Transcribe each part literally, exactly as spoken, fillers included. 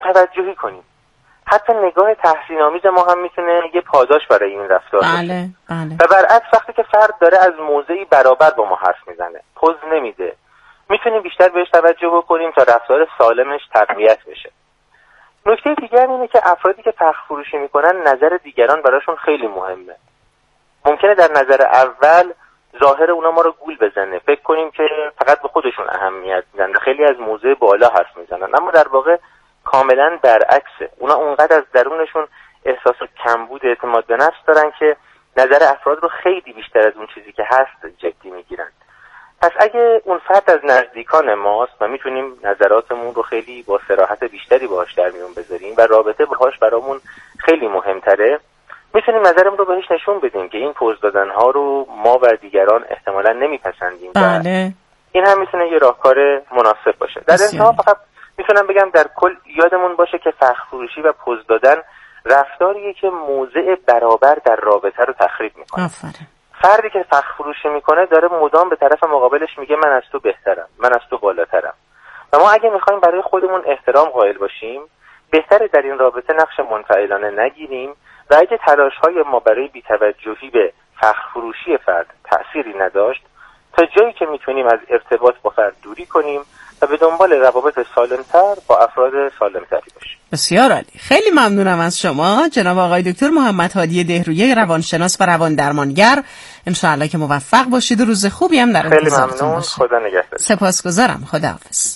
توجهی کنیم. حتی نگاه تحسین‌آمیز ما هم میتونه یه پاداش برای این رفتار باشه. بله بله. و برعکس وقتی که فرد داره از موضعی برابر با ما حرف میزنه، پوز نمیده، میتونیم بیشتر بهش توجه بکنیم تا رفتار سالمش تقویت بشه. نکته دیگر اینه که افرادی که فخر فروشی میکنن نظر دیگران براشون خیلی مهمه. ممکنه در نظر اول ظاهر اونا ما رو گول بزنه، فکر کنیم که فقط به خودشون اهمیت میدن، خیلی از موضوع بالا حرف میزنن، اما در واقع کاملا برعکسه. اونا اونقدر از درونشون احساس کمبود اعتماد به نفس دارن که نظر افراد رو خیلی بیشتر از اون چیزی که هست جدی میگیرن. پس اگه اون فرد از نزدیکان ماست و میتونیم نظراتمون رو خیلی با صراحت بیشتری باهاش در میون بذاریم و رابطه باهاش برامون خیلی مهمتره، میتونیم نظرمون رو بهش نشون بدیم که این پوز دادن ها رو ما و دیگران احتمالاً نمیپسندیم. بله. این هم میتونه یه راهکار مناسب باشه. در انتها فقط میتونم بگم در کل یادمون باشه که فخر فروشی و پوز دادن رفتاریه که موضع برابر در رابطه رو تخریب میکنه. آفرین. فردی که فخر فروشی میکنه داره مدام به طرف مقابلش میگه من از تو بهترم، من از تو بالاترم. و ما اگه میخوایم برای خودمون احترام قائل باشیم، بهتره در این رابطه نقش منفعلانه نگیریم و اگه تلاش‌های ما برای بی‌توجهی به فخر فروشی فرد تأثیری نداشت، تا جایی که میتونیم از ارتباط با فرد دوری کنیم و به دنبال روابط سالمتر با افراد سالمتری باشیم. بسیار عالی. خیلی ممنونم از شما جناب آقای دکتر محمد هادی دهرویه، روانشناس و روان درمانگر. انشاءالله که موفق باشید و روز خوبی هم در انتظارتون باشه. خیلی ممنون. خدا نگهدار. سپاسگزارم. خداحافظ.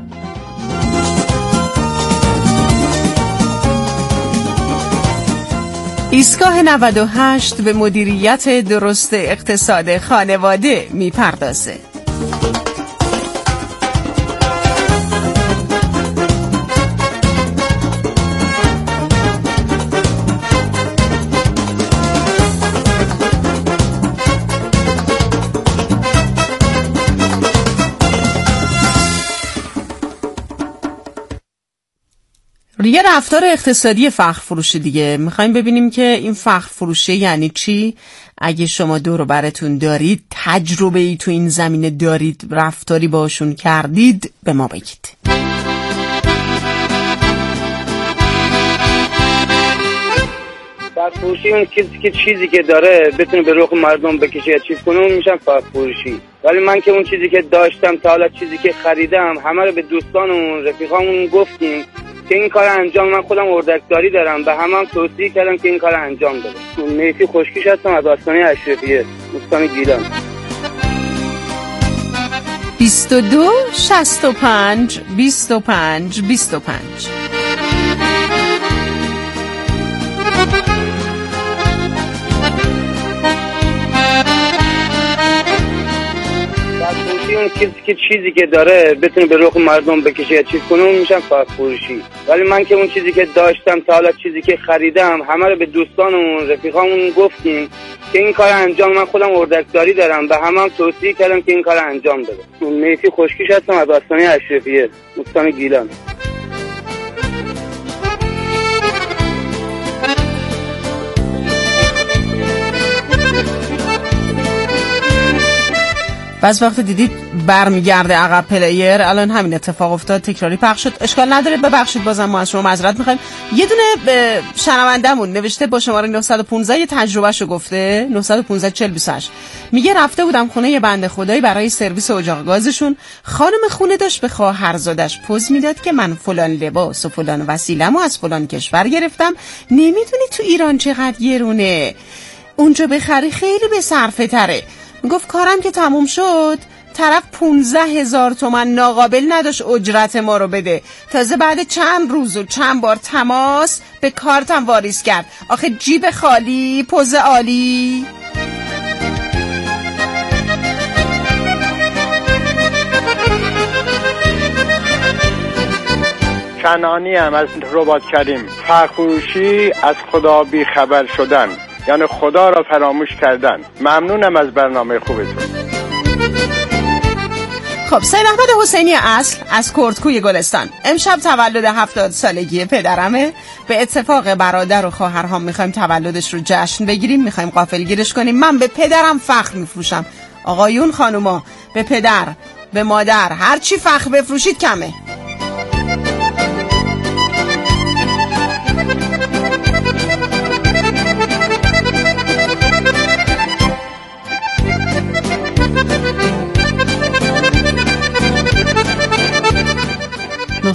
ایستگاه نود و هشت به مدیریت درست اقتصاد خانواده میپردازه. یه رفتار اقتصادی فخر فروشی دیگه. میخوایم ببینیم که این فخر فروشی یعنی چی. اگه شما دور و براتون دارید، تجربه ای تو این زمینه دارید، رفتاری باشون کردید، به ما بگید. فخر فروشی اون کسی که چیزی که داره بتونه به رخ مردم بکشه یا چیز کنه، اون میشن فخر فروشی. ولی من که اون چیزی که داشتم تا حالا چیزی که خریدم همه رو به دوستانمون رفیقامون گفتیم که این کار انجام، من خودم اردکداری دارم، به همه هم توصیه کردم که این کار انجام بده. مهدی خوشکیش هستم از آستانه اشرفیه، استان گیلان. بیست و دو شصت و پنج بیست و پنج بیست و پنج. اون کسی که چیزی که داره بتونه به رخ مردم بکشه یا چیز کنه، اون میشن فخر فروشی. ولی من که اون چیزی که داشتم تا حالا چیزی که خریدم همه رو به دوستانمون رفیقامون گفتیم که این کار انجام، من خودم اردکداری دارم، به همه هم توصیه کردم که این کار انجام بده. مهدی خوشکیش هستم از آستانه اشرفیه، استان گیلان. بعض وقت دیدید برمیگرده عقب پلیر. الان همین اتفاق افتاد، تکراری پخش شد. اشکال نداره، ببخشید، بازم ما از شما معذرت میخوایم. یه دونه شنوندهمون نوشته با شماره نه یک پنج یه تجربهشو گفته. نه یک پنج چهل بیست و هشت میگه رفته بودم خونه یه بنده خدایی برای سرویس اجاق گازشون. خانم خونه داشت به خواهرزادش پوز میداد که من فلان لباس و فلان وسیله‌مو از فلان کشور گرفتم، نمیدونی تو ایران چقدر گرونه، اونجا بخری خیلی به صرفه تره. گفت کارم که تموم شد، طرف پونزده هزار تومن ناقابل نداشت اجرت ما رو بده. تازه بعد چند روز و چند بار تماس به کارتم واریز کرد. آخه جیب خالی، پوز عالی. کنانی هم از رباط کریم. فخر فروشی از خدا بی خبر شدن، یعنی خدا را فراموش کردن. ممنونم از برنامه خوبتون. خب، سید احمد حسینی اصل از کردکوی گلستان. امشب تولد هفتاد سالگی پدرمه. به اتفاق برادر و خواهرهام میخوایم تولدش رو جشن بگیریم، میخوایم غافلگیرش کنیم. من به پدرم فخر میفروشم. آقایون، خانوما، به پدر، به مادر، هر چی فخر بفروشید کمه.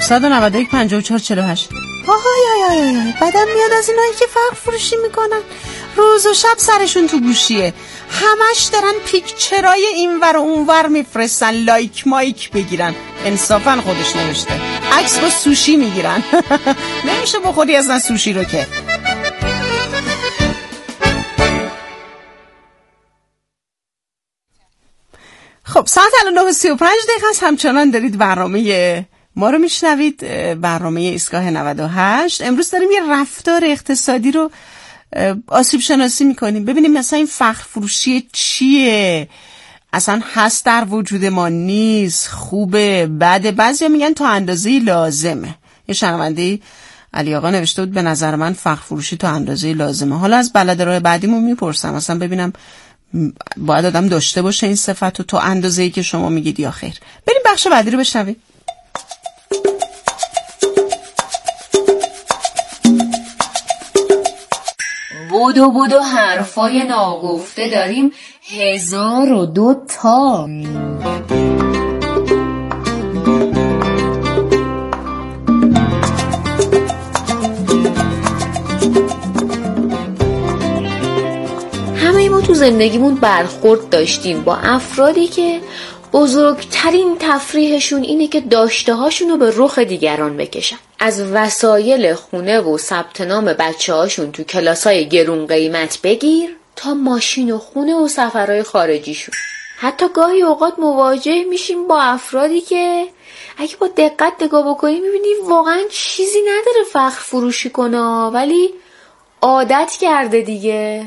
نهصد و نود و یک پنجاه و چهار چهل و هشت. آهای آی آی آی بدم میاد از اینایی که فقر فروشی میکنن، روز و شب سرشون تو گوشیه، همش دارن پیکچرای اینور و اونور میفرستن لایک مایک بگیرن. انصافا خودش نوشته عکس با سوشی میگیرن. نمیشه بخوری اصلا سوشی رو که. خب ساعت الان نه و سی و پنج دقیقه است. همچنان دارید برنامه ما رو میشنوید، برنامه ایستگاه نود و هشت. امروز داریم یه رفتار اقتصادی رو آسیب شناسی میکنیم، ببینیم مثلا این فخر فروشی چیه، اصلا هست در وجود ما، نیست، خوبه، بده، بعضیا میگن تا اندازه لازمه. یه شنونده علی آقا نوشته بود به نظر من فخر فروشی تا اندازه لازمه. حالا از بلدرای بعدیمون میپرسم اصلا ببینم باید آدم داشته باشه این صفت رو تا اندازه‌ای که شما میگید یا خیر. بریم بخش بعدی رو بشنویم. بودو بودو حرفای ناگفته داریم هزار و دو تا. همه ما تو زندگیمون برخورد داشتیم با افرادی که بزرگترین تفریحشون اینه که داشته هاشون رو به رخ دیگران بکشن. از وسایل خونه و ثبت نام بچه هاشون تو کلاسای گرون قیمت بگیر تا ماشین و خونه و سفرهای خارجیشون. حتی گاهی اوقات مواجه میشیم با افرادی که اگه با دقت نگاه بکنی میبینی واقعا چیزی نداره فخر فروشی کنه، ولی عادت کرده دیگه.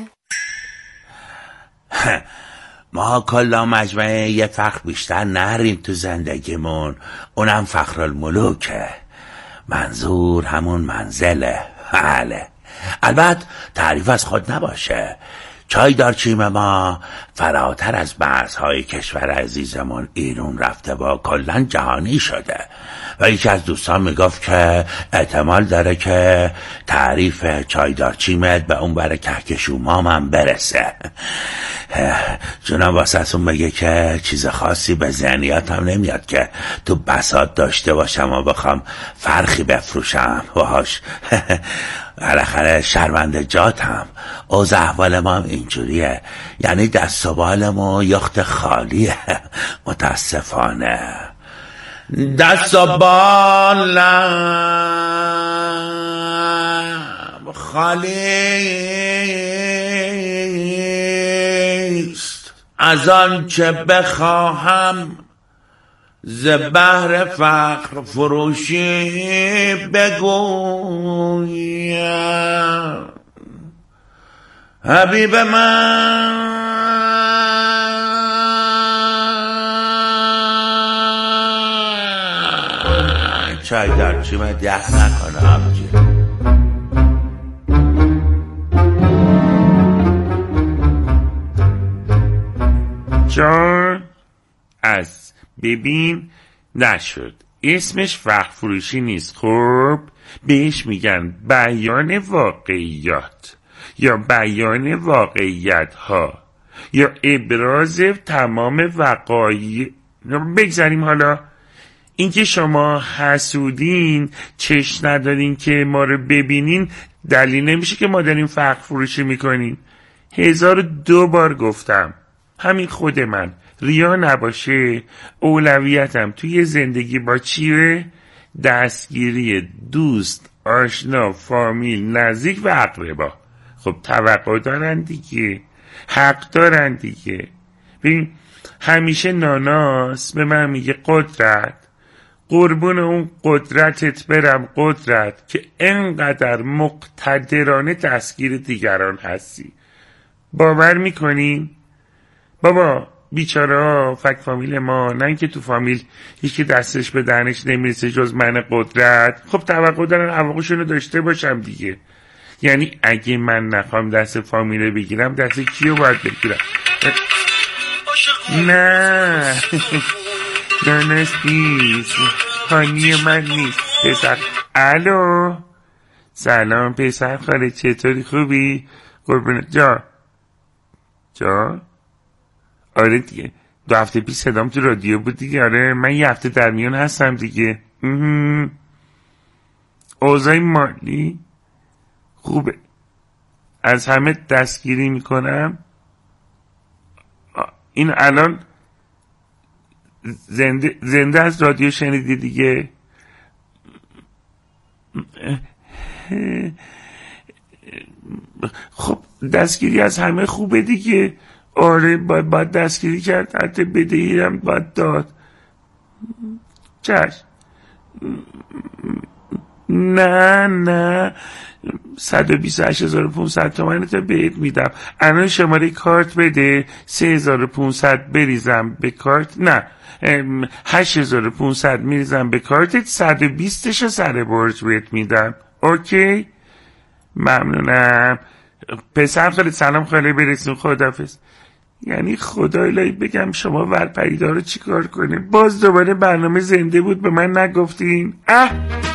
ما کلا مجموعه یه فخر بیشتر نریم تو زندگیمون، اونم فخرالملوکه. منظور همون منزله. بله، البته تعریف از خود نباشه. چای دارچیم ما فراتر از مرزهای کشور عزیزمون ایران رفته و کلا جهانی شده و یکی از دوستان میگفت که احتمال داره که تعریف چای دارچیمت به اون بر کهکشومام هم برسه. جناب واسهتون بگه که چیز خاصی به ذهنیاتم نمیاد که تو بساط داشته باشم و بخوام فرخی بفروشم. واش بالاخره شرمنده جاتم. اوضاع احوال ما هم اینجوریه، یعنی دست و بالم و یخت خالیه. متاسفانه دست و بالم خالیست، از آن چه بخواهم ز بهر فخر فروشی بگویم. حبیب من چای دارچیمت یخ نکنه آبجی. چون از ببین نشد اسمش فخر فروشی نیست، خب بهش میگن بیان واقعیات یا بیان واقعیت ها یا ابراز تمام وقایع. بگذاریم حالا اینکه شما حسودین، چشم ندارین که ما رو ببینین، دلیل نمیشه که ما داریم فخر فروشی میکنیم. هزار و دو بار گفتم همین خود من ریا نباشه اولویتم توی زندگی با چیه؟ دستگیری دوست، آشنا، فامیل، نزدیک و اقربا. خب توقع دارن دیگه، حق دارن دیگه. ببین همیشه ناناس به من میگه قدرت، قربون اون قدرتت برم قدرت که انقدر مقتدرانه دستگیر دیگران هستی. باور میکنین؟ بابا بیچاره ها فک فامیل ما، نه اینکه تو فامیل یکی دستش به دهنش نمیرسه جز من قدرت. خب توقع دارن عواقبشونو داشته باشم دیگه. یعنی اگه من نخوام دست فامیله بگیرم دست کیو باید بگیرم؟ نه نانست نیست، هانی من نیست. پسر الو سلام پسر خاله، چطوری؟ خوبی؟ قربونت. جا جا آره دیگه دو هفته پیش صدام تو رادیو بود دیگه. آره من یه هفته در میان هستم دیگه. اوضاع مالی خوبه، از همه دستگیری میکنم. این الان زنده زنده از رادیو شنیدی دیگه. خب دستگیری از همه خوبه دیگه. آره باید, باید دستگیری کرد، حتی بدهی هم باید داد. چشم. نه نه صد و بیست و هشت هزار و پونصد تومن تا بهت میدم. الان شماره کارت بده، سه هزار و پونصد بریزم به کارت. نه هشت هزار و پونصد میریزم به کارتت، صد و بیستش سر برج بهت میدم. اوکی ممنونم. پسر خاله سلام خاله برسون، خداحافظ. یعنی خدا الهی بگم شما ورپریدا رو چی کار کنه؟ باز دوباره برنامه زنده بود به من نگفتین. اه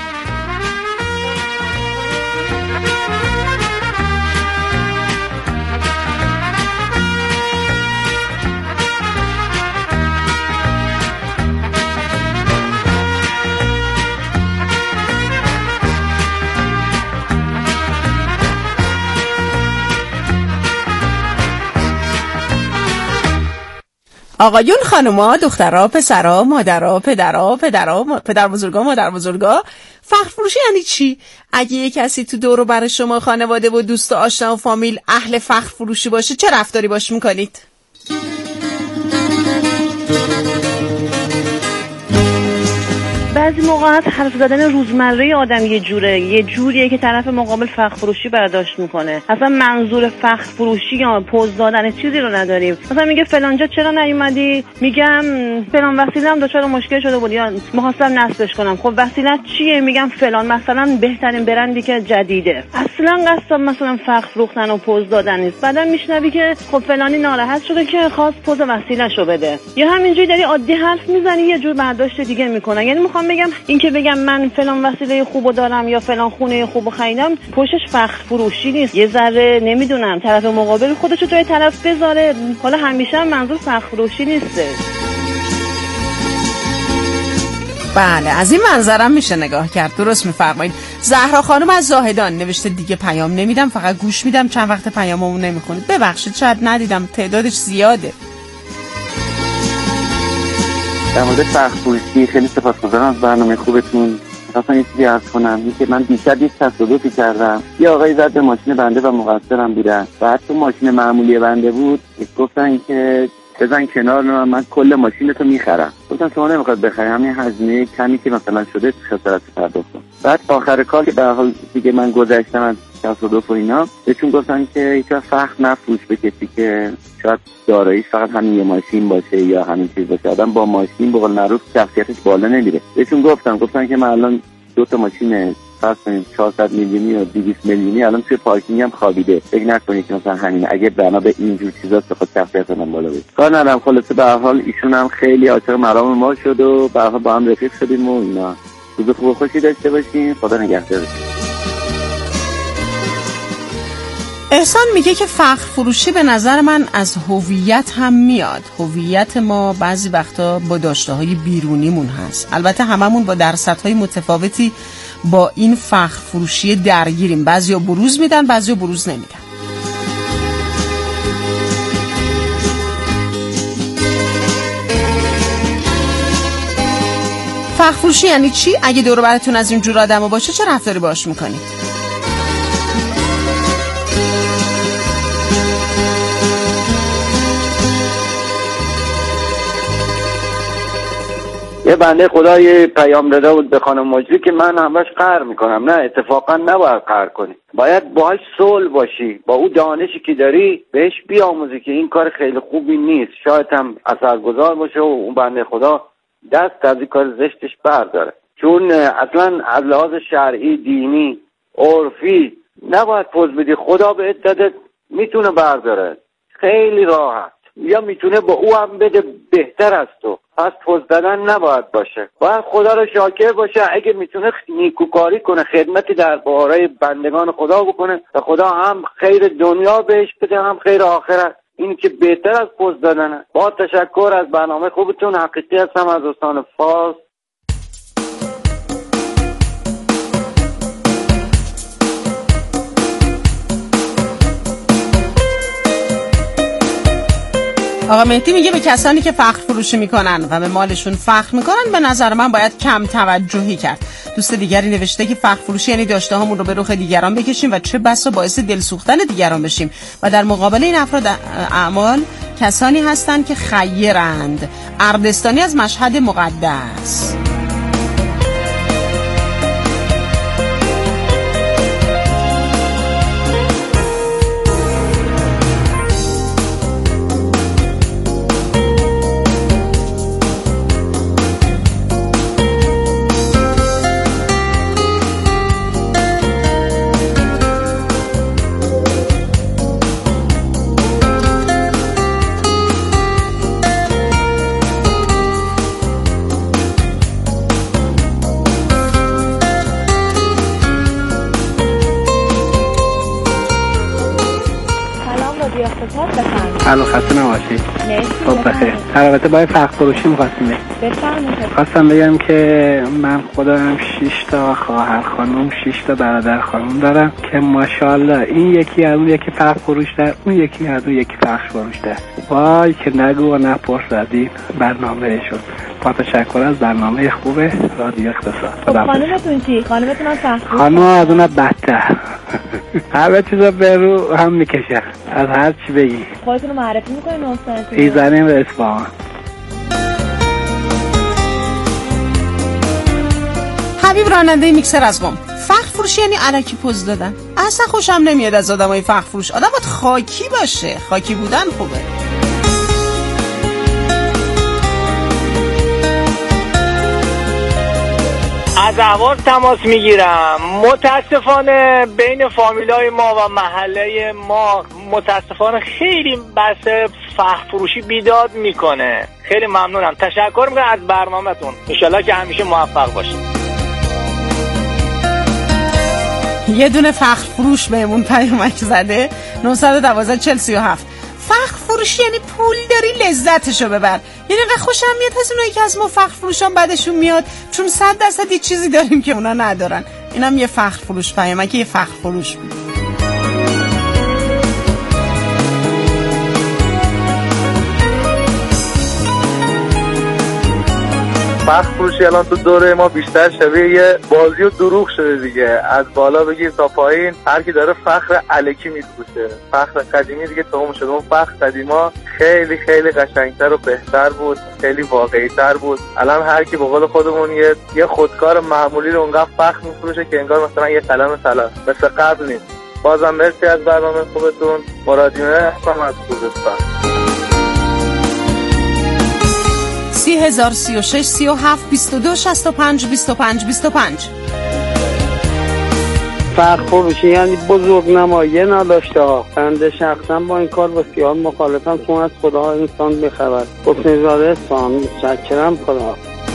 آقایون، خانوما، دخترها، پسرها، مادرها، پدرها، پدرها، پدر بزرگا، مادر بزرگا، فخر فروشی یعنی چی؟ اگه یه کسی تو دور و بر شما خانواده و دوست و آشنا و فامیل اهل فخر فروشی باشه، چه رفتاری باش میکنید؟ بعضی موقعات حرف زدن روزمره آدم یه جوره یه جوریه که طرف مقابل فخر فروشی برداشت میکنه. اصلا منظور فخر فروشی یا پوز دادن چیزی رو نداریم. مثلا میگه فلانجا چرا نیومدی؟ میگم فلان وسیله‌ام دچار مشکل شده بود یا می‌خواستم نصبش کنم. خب وسیله چیه؟ میگم فلان، مثلا بهترین برندی که جدیده. اصلا قصد مثلا فخر فروختن و پوز دادن نیست. بعدا میشنوی که خب فلانی ناراحت شده که خواست پوز وسیله‌شو بده، یا همینجوری داری عادی حرف میزنی یه جور برداشت دیگه میکنن. یعنی میخوام بگم این که بگم من فلان وسیله خوبو دارم یا فلان خونه خوبو خریدم، پشتش فخر فروشی نیست. یه ذره نمیدونم طرف مقابل خودشو توی طرف بذاره. حالا همیشه هم منظور فخر فروشی نیسته. بله از این منظرم میشه نگاه کرد. درست میفرمایید. زهرا خانم از زاهدان نوشته دیگه پیام نمیدم، فقط گوش میدم. چند وقت پیاممون نمیخونید، ببخشید شاید ندیدم، تعدادش زیاده. در مورد فخر فروشی خیلی سپاسگزارم از برنامه خوبتون. خواستم یه چیزی عرض کنم، این که من دیشب یک تصادفی کردم. یه آقایی زد به ماشین بنده و مقصرم بودن. بعد تو ماشین معمولی بنده بود، گفتن که بزن کنار، من کل ماشینتو میخرم. گفتم شما نمیخواد بخری، همین هزینه کمی که مثلا شده خسارت پرداخت کن. بعد آخر کار که به هر حال دیگه من گذشتم از تصادف و اینا، بهشون گفتن که هیچ فخر نفروش به کسی که شاید داراییش فقط همین یه ماشین باشه یا همین چیز باشه. آدم با ماشین به قول معروف شخصیتش بالا نمیره. بهشون گفتم گفتن که من الان دو تا ماشین فرض کنیم چهارصد میلیونی و دویست میلیونی الان توی پارکینگ هم خوابیده، فکر نکنید که مثلا همین اگه بنا به اینجور چیزا بخواد شخصیت من بالا بره. کار ندارم. خلاصه به هر حال ایشون هم خیلی عاشق مرام ما شد و به هر حال با هم رفیق شدیم و اینا. روز خوب و خوشی داشته باشین. خدا نگهدارتون. احسان میگه که فخر فروشی به نظر من از هویت هم میاد. هویت ما بعضی وقتا با داشته‌های بیرونیمون هست. البته هممون با درصدهای متفاوتی با این فخر فروشی درگیریم. بعضیا بروز میدن، بعضیا بروز نمیدن. فخر فروشی یعنی چی؟ اگه دور و براتون از این جور آدما باشه چه رفتاری باش میکنید؟ یه بنده خدا یه پیام داده بود به خانم مجری که من همش قهر میکنم. نه، اتفاقا نباید قهر کنی، باید باهاش صلح باشی، با اون دانشی که داری بهش بیاموزی که این کار خیلی خوبی نیست، شاید هم اثرگذار باشه و اون بنده خدا دست از این کار زشتش برداره. چون اصلا از لحاظ شرعی، دینی، عرفی نباید پوز بدی. خدا بهت داده میتونه برداره خیلی راحت، یا میتونه با او هم بده بهتر از تو. پس پوز دادن نباید باشه، باید خدا رو شاکر باشه. اگه میتونه نیکوکاری کنه، خدمتی در باره بندگان خدا بکنه و خدا هم خیر دنیا بهش بده هم خیر آخرت. این که بهتر از پوز دادنه. با تشکر از برنامه خوبتون. حقیقی هستم از استان فارس. آقا مهدی میگه به کسانی که فخر فروشی میکنن و به مالشون فخر میکنن به نظر من باید کم توجهی کرد. دوست دیگری نوشته که فخر فروشی یعنی داشته هامون رو به رخ دیگران بکشیم و چه بسا باعث دل سوختن دیگران بشیم و در مقابل این افراد اعمال کسانی هستند که خیرند. اردستانی از مشهد مقدس. الو خسته نباشید. خب بخیر. البته باید فخر فروشی می‌خواستیم. بفرمایید. خواستم بگم که من خودم شش تا خواهر خانم، شش تا برادر خانم دارم که ماشاءالله این یکی از اون یکی فخر فروش ده، اون یکی از اون یکی فخر فروش ده. وای که نگو و نپرس از این برنامه‌شون. با تشکر از برنامه خوبه رادیو اقتصاد. خانمتون چی؟ خانمتون هم فخر فروش؟ خانم از اون بدتر. همه چیزا به رو هم میکشه. از هر چی بگی. خودتون رو معرفی میکنین استاد؟ ایزنی و اصفهان. حبیب راننده میکسر از قم. فخر فروشی یعنی الکی پوز دادن. اصلا خوشم نمیاد از آدمای فخر فروش. آدم باید خاکی باشه. خاکی بودن خوبه. از احوال تماس میگیرم. متاسفانه بین فامیلای ما و محله ما متاسفانه خیلی بحث فخر فروشی بیداد میکنه. خیلی ممنونم. تشکر میکنم از برنامه‌تون. انشالله که همیشه موفق باشید. یه دونه فخر فروش بهمون پیامک زده. نه یک دو چهل سی و هفت. فخر فروشی یعنی پول داری لذتشو ببر. یعنی انقدر خوشم میاد از اونایی که از ما فخر فروشان بعدشون میاد چون صد درصد یه چیزی داریم که اونا ندارن. اینم یه فخر فروش پیامک یه فخر فروش بود. فخر فروشی الان تو دوره ما بیشتر شبیه یه بازی و دروغ شده دیگه. از بالا بگیر تا پایین هر کی داره فخر الکی میفروشه. فخر قدیمی دیگه تموم شده. اون فخر قدیما خیلی خیلی قشنگتر و بهتر بود، خیلی واقعی‌تر بود. الان هر کی به قول خودمون یه یه خودکار معمولی رو اونقدر فخر میفروشه که انگار مثلا یه قلم طلا. مثل قبل نیست. بازم مرسی از برنامه خوبتون. مرادیونه هستم از خوزستان. سی هزار سی و شش سی و هفت بیست و دو شصت و پنج بیست و پنج بیست و پنج. فخر فروشی یعنی بزرگ نمایی نداشته ها. بنده شخصا با این کار بسیار مخالفم، چون از خدا انسان بخبر. حسین زاده اسفهان. متشکرم. خدا.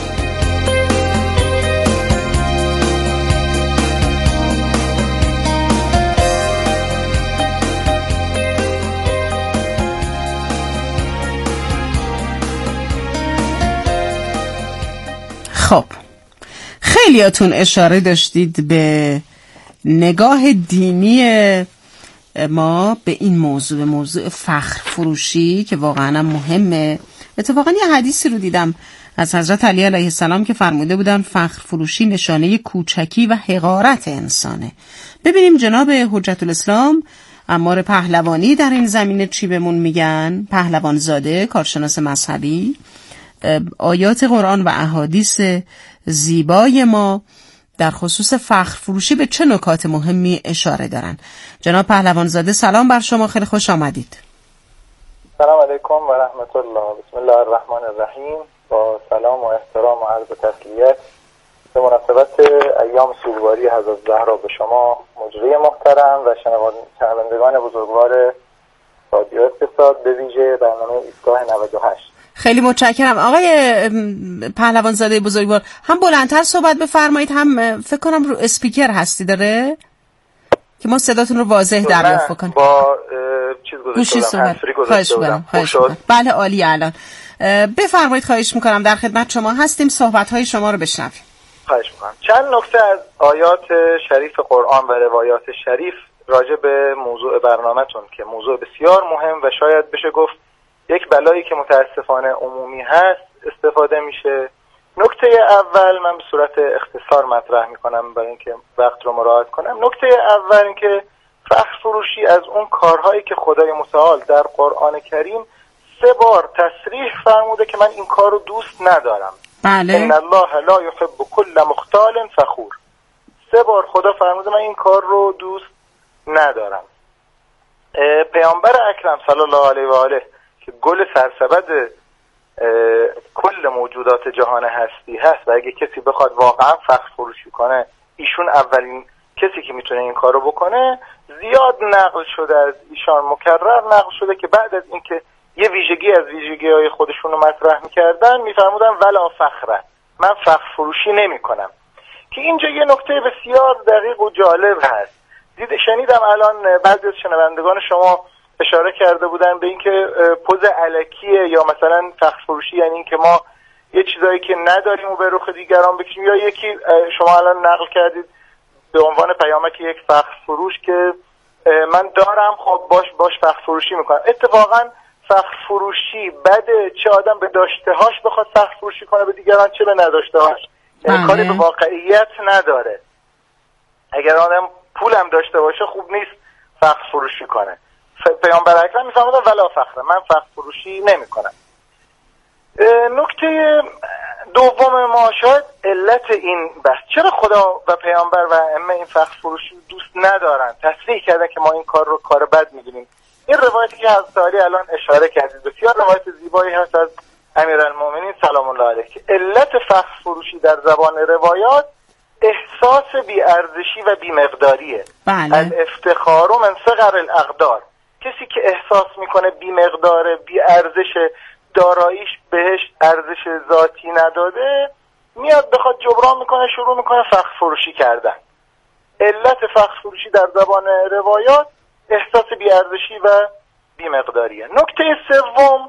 خب خیلیاتون اشاره داشتید به نگاه دینی ما به این موضوع، به موضوع فخر فروشی که واقعا مهمه. اتفاقا یه حدیثی رو دیدم از حضرت علی علیه السلام که فرموده بودن فخر فروشی نشانه کوچکی و حقارت انسانه. ببینیم جناب حجت الاسلام عمار پهلوانی در این زمینه چی بهمون میگن. پهلوان زاده، کارشناس مذهبی، آیات قرآن و احادیث زیبای ما در خصوص فخر فروشی به چه نکات مهمی اشاره دارن. جناب پهلوان زاده سلام بر شما، خیلی خوش آمدید. سلام علیکم و رحمت الله. بسم الله الرحمن الرحیم. با سلام و احترام و عرض تسلیت به مناسبت ایام سوگواری حضرت زهرا به شما مجری محترم و شنوندگان بزرگوار رادیو اقتصاد، به ویژه برنامه ایستگاه نود و هشت. خیلی متشکرم. آقای پهلوان زاده بزرگوار، هم بلندتر صحبت بفرمایید، هم فکر کنم رو اسپیکر هستی داره که ما صداتون رو واضح دریافت کنیم. با چیز گذاشتم، خواهش می‌کنم. خواهش می‌کنم. بله عالی. الان بفرمایید، خواهش می‌کنم، در خدمت شما هستیم، صحبت‌های شما رو بشنویم. خواهش می‌کنم. چند نکته از آیات شریف قرآن و روایات شریف راجع به موضوع برنامه‌تون که موضوع بسیار مهم و شاید بشه گفت یک بلایی که متاسفانه عمومی هست استفاده میشه. نکته اول من به صورت اختصار مطرح میکنم برای اینکه وقت رو مراعات کنم. نکته اول این که فخر فروشی از اون کارهایی که خدای متعال در قرآن کریم سه بار تصریح فرموده که من این کار رو دوست ندارم. بله. ان الله لا یحب کل مختال فخور. سه بار خدا فرموده من این کار رو دوست ندارم. پیامبر اکرم صلی الله علیه و آله که گل سرسبد کل موجودات جهان هستی هست و اگه کسی بخواد واقعا فخر فروشی کنه ایشون اولین کسی که میتونه این کارو بکنه. زیاد نقل شده از ایشان، مکرر نقل شده که بعد از اینکه یه ویژگی از ویژگی‌های خودشون رو مطرح میکردن میفرمودن ولا فخره، من فخر فروشی نمی کنم. که اینجا یه نکته بسیار دقیق و جالب هست. دید شنیدم الان بعضی از شنوندگان شما اشاره کرده بودن به اینکه پوز الکیه یا مثلا فخر فروشی یعنی اینکه ما یه چیزایی که نداریم و به رخ دیگران بکشیم، یا یکی شما الان نقل کردید به عنوان پیامک یک فخر فروش که من دارم خب باش باش فخر فروشی میکنم. اتفاقا فخر فروشی بده، چه آدم به داشتهاش بخواد فخر فروشی کنه به دیگران، چه به نداشتهاش. یعنی کاری به واقعیت نداره. اگر آدم پولم داشته باشه خوب نیست فخر فروشی کنه. پیامبر اکرم میفرمودن ولا فخر، من فخر فروشی نمی کنم. نکته دوم ما شاید علت این بحث چرا خدا و پیامبر و ائمه این فخر فروشی دوست ندارن، تصریح کردن که ما این کار رو کار بد میدونیم. این روایتی که حضرت علی الان اشاره کردید بسیار روایت زیبایی هست از امیرالمومنین سلام الله علیه که علت فخر فروشی در زبان روایات احساس بی‌ارزشی و بی‌مقداریه. بله. الافتخار من صغر الاقدار. کسی که احساس میکنه بی‌مقدار، بی‌ارزش، داراییش بهش ارزش ذاتی نداده، میاد بخواد جبران میکنه، شروع میکنه فخر فروشی کردن. علت فخر فروشی در زبان روایات احساس بی‌ارزشی و بی‌مقداریه. نکته سوم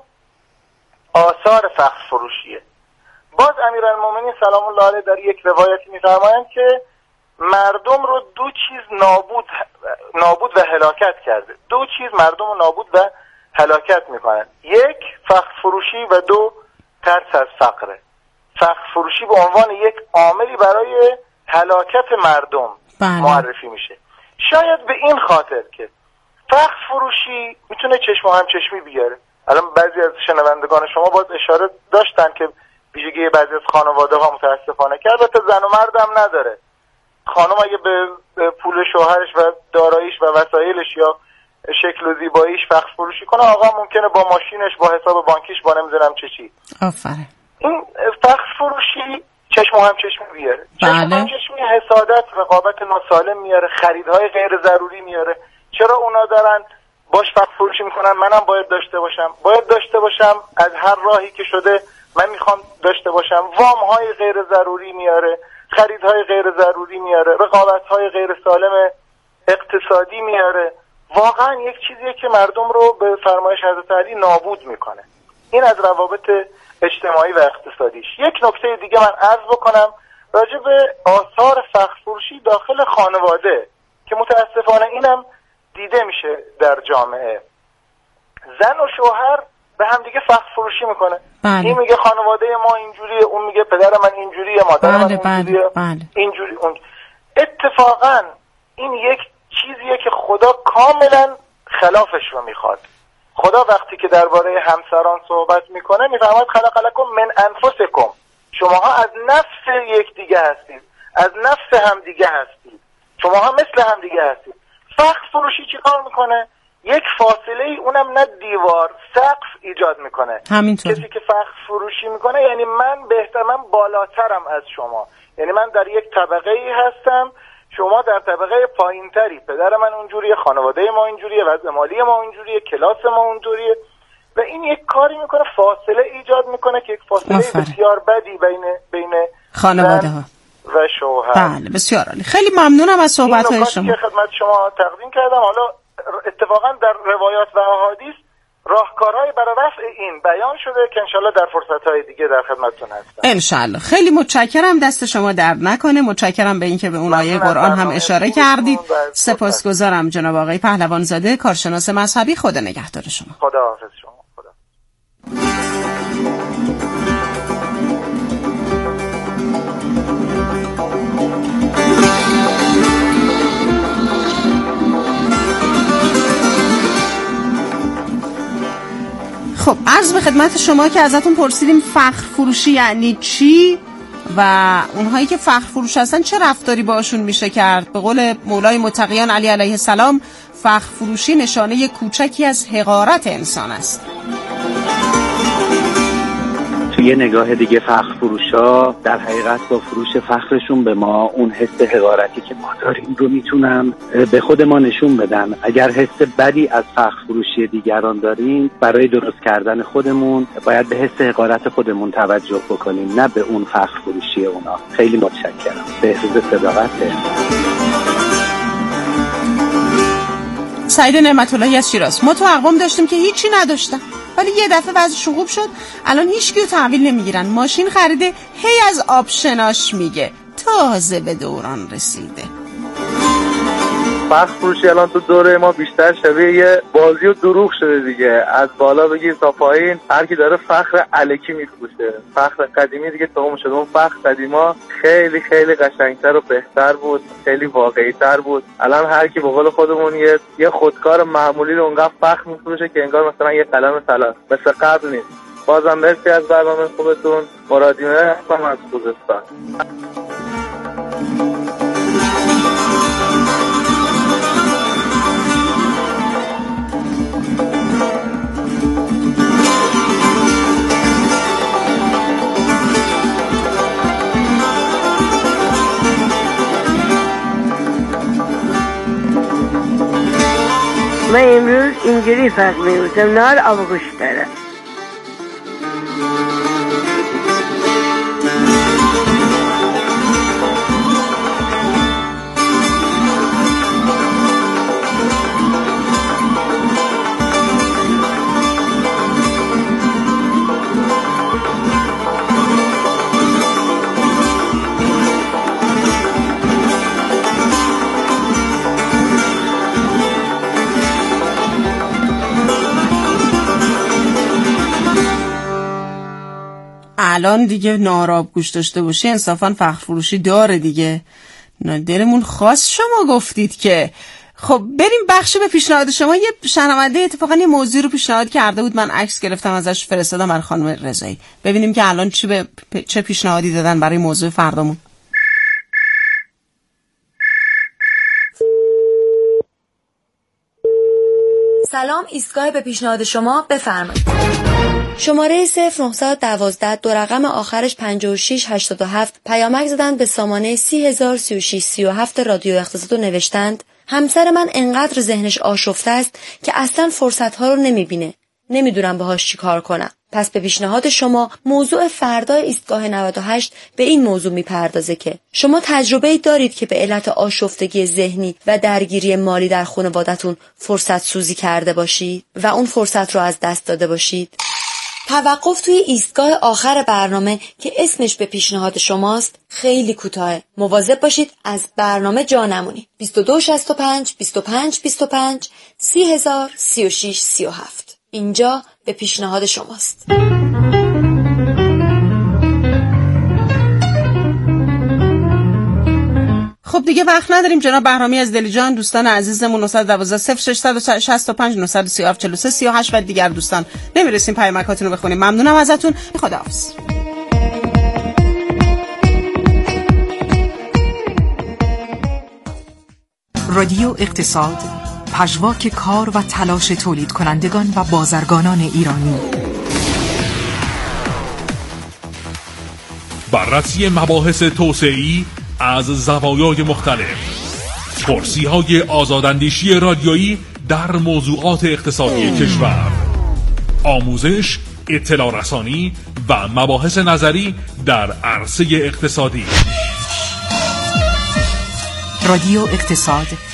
آثار فخر فروشیه. باز امیرالمومنین سلام الله علیه در یک روایتی میفرمایند که مردم رو دو چیز نابود نابود و هلاکت کرده. دو چیز مردم رو نابود و هلاکت میکنن. یک فخر فروشی و دو ترس از فقره. فخر فروشی به عنوان یک عاملی برای هلاکت مردم بله. معرفی میشه. شاید به این خاطر که فخر فروشی میتونه چشم و همچشمی بیاره. الان بعضی از شنوندگان شما باز اشاره داشتن که ویژگی بعضی از خانواده ها متاسفانه که البته زن و مرد هم نداره. خانم اگه به پول شوهرش و داراییش و وسایلش یا شکل و زیباییش فخر فروشی کنه، آقا ممکنه با ماشینش، با حساب بانکیش، با نمیدونم چه چی. آفرین. این فخر فروشی چشم و همچشمی بیاره. بله. چشم و همچشمی حسادت، رقابت ناسالم میاره، خریدهای غیر ضروری میاره. چرا اونا دارن باش فخر فروشی میکنن منم باید داشته باشم، باید داشته باشم، از هر راهی که شده من میخوام داشته باشم. وامهای غیر ضروری میاره، خریدهای غیر ضروری میاره، رقابتهای غیر سالم اقتصادی میاره. واقعا یک چیزیه که مردم رو به فرمایش حضرت علی نابود میکنه. این از روابط اجتماعی و اقتصادیش. یک نکته دیگه من عرض بکنم راجع به آثار فخر فروشی داخل خانواده که متاسفانه اینم دیده میشه در جامعه. زن و شوهر به هم دیگه فخر فروشی میکنه. بله. این میگه خانواده ما اینجوریه، اون میگه پدر من اینجوریه، مادر بله، من اینجوریه، بله. اینجوری اون. اتفاقا این یک چیزیه که خدا کاملا خلافش رو میخواد. خدا وقتی که درباره همسران صحبت میکنه میفرماید خلق لکم من انفسکم، شماها از نفس یکدیگه هستید، از نفس همدیگه هستید، شماها مثل همدیگه هستید. فخر فروشی چی کار میکنه؟ یک فاصله ای، اونم نه دیوار، سقف ایجاد میکنه. همینطور. کسی که فخر فروشی میکنه یعنی من بهتر، من بالاترم از شما، یعنی من در یک طبقه ای هستم، شما در طبقه پایینتری. پدر من اونجوریه، خانواده ما اینجوریه، وضع مالی ما اینجوریه، کلاس ما اونجوریه. و این یک کاری میکنه، فاصله ایجاد میکنه که یک فاصله مفره. بسیار بدی بین بین خانواده ها و شوهر. بله بسیار عالی. خیلی ممنونم از صحبت های شما که خدمت شما تقدیم کردم. حالا اتفاقا در روایات و احادیث راهکارهای برای رفع این بیان شده که انشالله در فرصتهای دیگه در خدمتتون هستم. انشالله. خیلی متشکرم، دست شما درد نکنه. متشکرم به اینکه به اون آیه قرآن هم اشاره کردید. سپاسگزارم جناب آقای پهلوان زاده، کارشناس مذهبی. خدا نگهدار شما. خدا حافظ شما. خب عرض به خدمت شما که ازتون پرسیدیم فخر فروشی یعنی چی و اونهایی که فخر فروش هستن چه رفتاری باشون میشه کرد. به قول مولای متقیان علی علیه السلام فخر فروشی نشانه کوچکی از حقارت انسان است. یه نگاه دیگه فخر فروشا در حقیقت با فروش فخرشون به ما اون حس حقارتی که ما داریم رو میتونن به خود ما نشون بدن. اگر حس بدی از فخر فروشی دیگران داریم، برای درست کردن خودمون باید به حس حقارت خودمون توجه بکنیم، نه به اون فخر فروشی اونا. خیلی متشکرم. بهروز صداقته. سعید نعمت اللهی از شیراز. ما تو اقوام داشتیم که هیچی نداشتن ولی یه دفعه وضعشون خوب شد، الان هیچ کیو تحویل نمیگیرن. ماشین خریده هی از آپشناش میگه، تازه به دوران رسیده. فخر فروشی الان تو دوره ما بیشتر شبیه یه بازی و دروغ شده دیگه. از بالا بگیر تا پایین هر کی داره فخر الکی میفروشه. فخر قدیمی دیگه تموم شده. اون فخر قدیما خیلی خیلی قشنگتر و بهتر بود، خیلی واقعی‌تر بود. الان هر کی به قول خودمون یه یه خودکار معمولی رو اونقدر فخر میفروشه که انگار مثلا یه قلم طلا. مثل قبل نیست. بازم مرسی از برنامه خوبتون. مرادیمه هستم از خوزستان. من امروز اینجوری فقر می‌بوسم، نهار آب گوش دارم. الان دیگه ناراب گوش داشته باشی انصافا فخر فروشی داره دیگه. دلمون خواست شما گفتید که. خب بریم بخش به پیشنهاد شما. یه شنونده اتفاقا یه موضوع رو پیشنهاد کرده بود، من عکس گرفتم ازش فرستادم برای خانم رضایی. ببینیم که الان چی به چه پیشنهادی دادن برای موضوع فردامون. سلام، ایستگاه به پیشنهاد شما، بفرمایید. شماره صفر نه یک دو دو رقم آخرش پنجاه و شش هشتاد و هفت پیامک زدند به سامانه سی هزار سی و شش سی و هفت رادیو اقتصاد و نوشتند همسر من انقدر ذهنش آشفته است که اصلا فرصت‌ها رو نمی‌بینه. نمیدونم باهاش چی کار کنم. پس به پیشنهاد شما موضوع فردای ایستگاه نود و هشت به این موضوع میپردازه که شما تجربه‌ای دارید که به علت آشفتگی ذهنی و درگیری مالی در خانواده‌تون فرصت سوزی کرده باشید و اون فرصت رو از دست داده باشید. توقف توی ایستگاه آخر برنامه که اسمش به پیشنهاد شماست خیلی کوتاه. مواظب باشید از برنامه جا نمونید. بیست و دو شصت و پنج بیست و پنج بیست و پنج سی هزار سی و شش سی و هفت اینجا به پیشنهاد شماست. خب دیگه وقت نداریم. جناب بهرامی از دلیجان، دوستان عزیزمون نه یک دو صفر شش شش پنج نه سه هفت چهار سه سی و هشت و دیگر دوستان نمیرسیم پیامکاتون رو بخونیم. ممنونم ازتون. خداحافظ. رادیو اقتصاد، پژواک کار و تلاش تولید کنندگان و بازرگانان ایرانی. بررسی مباحث توسعه‌ای از زوایای مختلف، پرسی‌های آزاداندیشی رادیویی در موضوعات اقتصادی کشور، آموزش، اطلاع رسانی و مباحث نظری در عرصه اقتصادی. رادیو اقتصاد